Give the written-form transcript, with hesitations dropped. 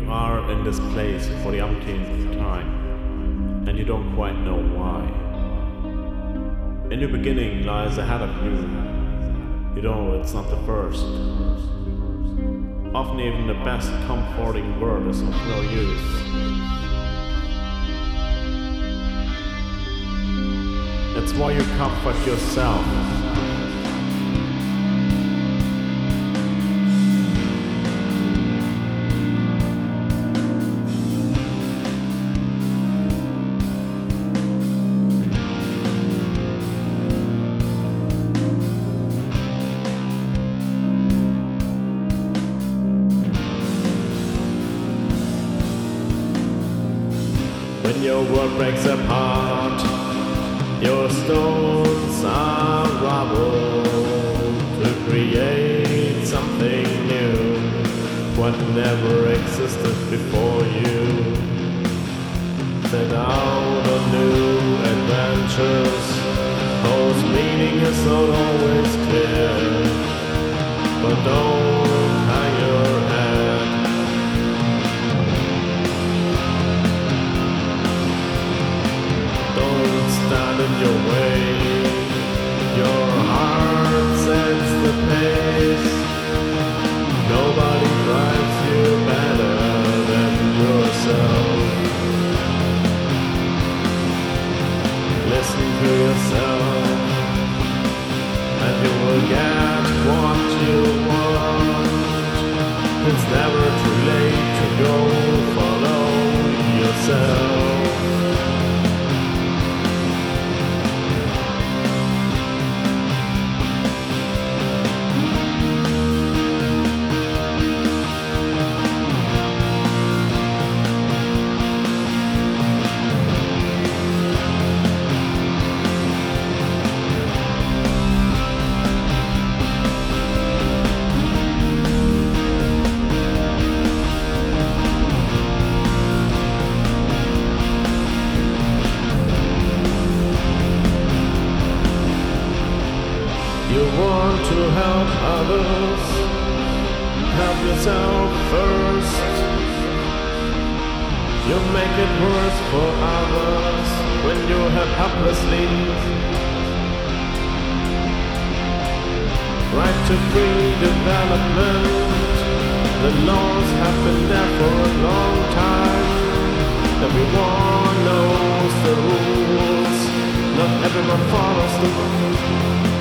are in this place for the umpteenth time, and you don't quite know why. A new beginning lies ahead of you. You know it's not the first. Often even the best comforting word is of no use. That's why you comfort yourself. When your world breaks apart, your stones are rubble to create something new, what never existed before you. Set out on new adventures, whose meaning is not always clear, but don't hang your head. Don't stand in your way. Your heart sets the pace. Nobody drives you better than yourself. Listen to yourself, and you will get what you want. It's never too late to go follow yourself. You want to help others, help yourself first. You make it worse for others when you help helplessly. Right to free development, the laws have been there for a long time. Everyone knows the rules, not everyone follows them.